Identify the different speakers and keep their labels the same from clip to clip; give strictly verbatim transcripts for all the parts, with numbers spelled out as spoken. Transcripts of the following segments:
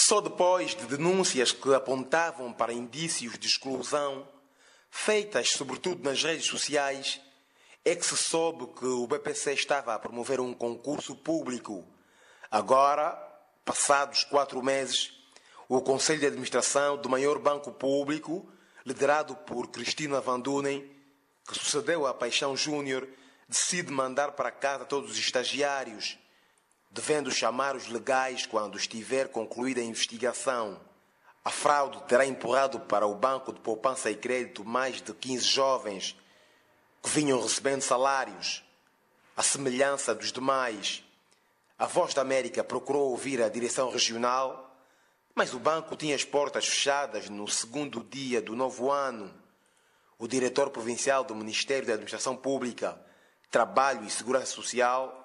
Speaker 1: Só depois de denúncias que apontavam para indícios de exclusão, feitas sobretudo nas redes sociais, é que se soube que o B P C estava a promover um concurso público. Agora, passados quatro meses, o Conselho de Administração do maior banco público, liderado por Cristina Van Dunen, que sucedeu a Paixão Júnior, decide mandar para casa todos os estagiários, devendo chamar os legais quando estiver concluída a investigação. A fraude terá empurrado para o Banco de Poupança e Crédito mais de quinze jovens que vinham recebendo salários, à semelhança dos demais. A Voz da América procurou ouvir a direção regional, mas o banco tinha as portas fechadas no segundo dia do novo ano. O diretor provincial do Ministério da Administração Pública, Trabalho e Segurança Social,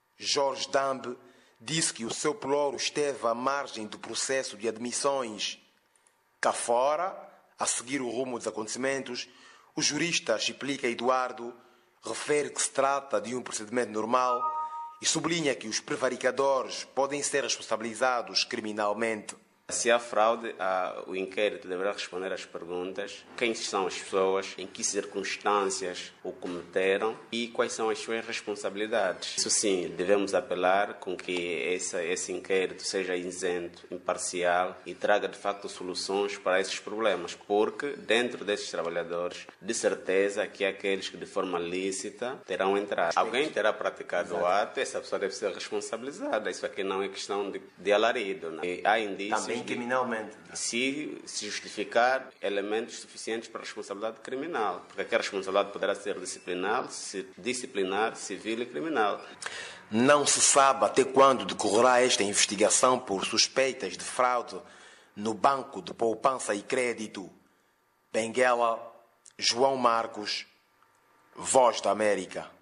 Speaker 1: Jorge Dambe, disse que o seu ploro esteve à margem do processo de admissões. Cá fora, a seguir o rumo dos acontecimentos, o jurista Chiplica Eduardo refere que se trata de um procedimento normal e sublinha que os prevaricadores podem ser responsabilizados criminalmente.
Speaker 2: Se há fraude, o inquérito deverá responder às perguntas: quem são as pessoas, em que circunstâncias o cometeram e quais são as suas responsabilidades. Isso sim, devemos apelar com que esse, esse inquérito seja isento, imparcial e traga de facto soluções para esses problemas, porque dentro desses trabalhadores, de certeza que aqueles que de forma lícita terão entrado. Alguém terá praticado o ato, essa pessoa deve ser responsabilizada. Isso aqui não é questão de, de alarido. Não? E há indícios
Speaker 1: Também criminalmente.
Speaker 2: Se, se justificar elementos suficientes para a responsabilidade criminal, porque aqui a responsabilidade poderá ser disciplinar, disciplinar, civil e criminal.
Speaker 1: Não se sabe até quando decorrerá esta investigação por suspeitas de fraude no Banco de Poupança e Crédito. Benguela, João Marcos, Voz da América.